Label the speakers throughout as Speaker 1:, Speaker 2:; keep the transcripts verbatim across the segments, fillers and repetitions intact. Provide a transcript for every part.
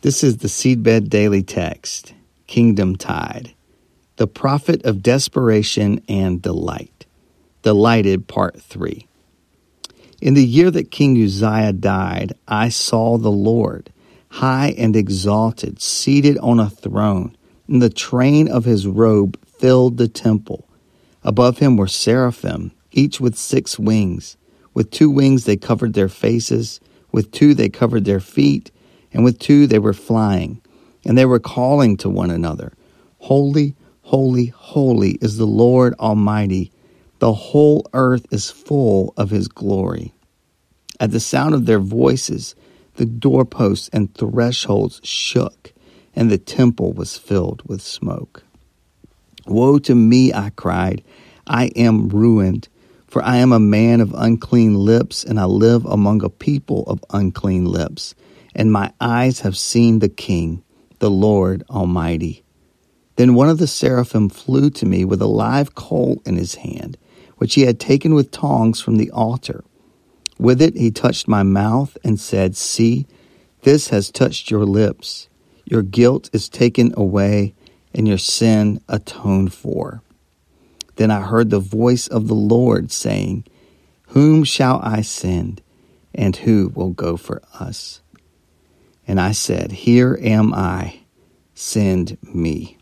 Speaker 1: This is the Seedbed Daily Text, Kingdom Tide, the prophet of desperation and delight. Delighted, Part three. In the year that King Uzziah died, I saw the Lord, high and exalted, seated on a throne, and the train of his robe filled the temple. Above him were seraphim, each with six wings. With two wings they covered their faces, with two they covered their feet, and with two they were flying. And they were calling to one another, Holy, holy, holy is the Lord Almighty. The whole earth is full of his glory. At the sound of their voices, the doorposts and thresholds shook, and the temple was filled with smoke. Woe to me, I cried, I am ruined, for I am a man of unclean lips, and I live among a people of unclean lips, and my eyes have seen the King, the Lord Almighty. Then one of the seraphim flew to me with a live coal in his hand, which he had taken with tongs from the altar. With it he touched my mouth and said, See, this has touched your lips. Your guilt is taken away, and your sin atoned for. Then I heard the voice of the Lord saying, Whom shall I send, and who will go for us? And I said, Here am I, send me.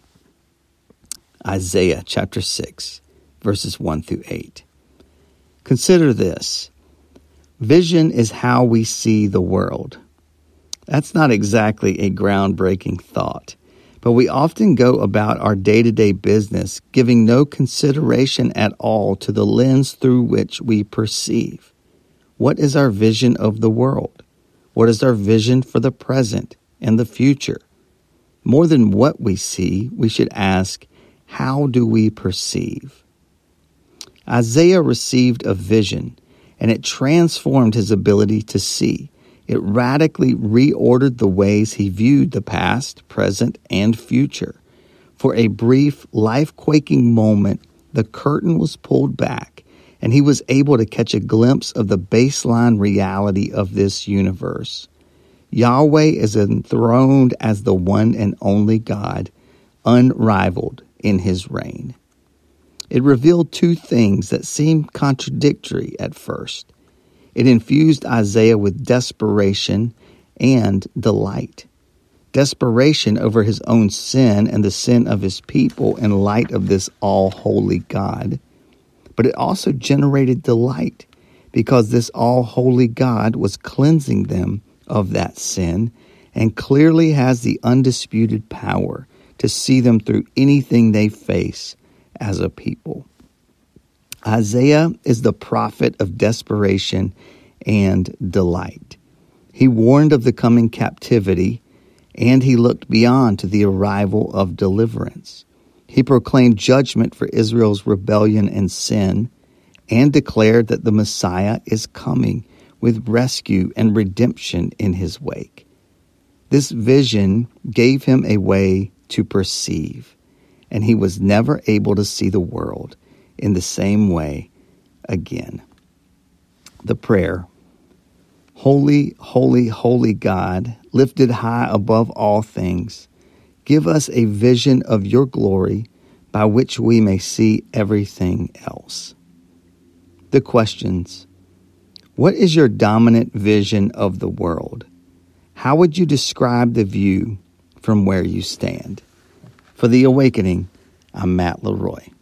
Speaker 1: Isaiah chapter six, verses one through eight. Consider this. Vision is how we see the world. That's not exactly a groundbreaking thought, but we often go about our day-to-day business giving no consideration at all to the lens through which we perceive. What is our vision of the world? What is our vision for the present and the future? More than what we see, we should ask, how do we perceive? Isaiah received a vision, and it transformed his ability to see. It radically reordered the ways he viewed the past, present, and future. For a brief, life-quaking moment, the curtain was pulled back, and he was able to catch a glimpse of the baseline reality of this universe. Yahweh is enthroned as the one and only God, unrivaled in his reign. It revealed two things that seemed contradictory at first. It infused Isaiah with desperation and delight. Desperation over his own sin and the sin of his people in light of this all-holy God. But it also generated delight because this all-holy God was cleansing them of that sin and clearly has the undisputed power to see them through anything they face as a people. Isaiah is the prophet of desperation and delight. He warned of the coming captivity, and he looked beyond to the arrival of deliverance. He proclaimed judgment for Israel's rebellion and sin, and declared that the Messiah is coming with rescue and redemption in his wake. This vision gave him a way to perceive, and he was never able to see the world in the same way again. The prayer. Holy, holy, holy God, lifted high above all things, give us a vision of your glory by which we may see everything else. The questions. What is your dominant vision of the world? How would you describe the view from where you stand? For The Awakening, I'm Matt Leroy.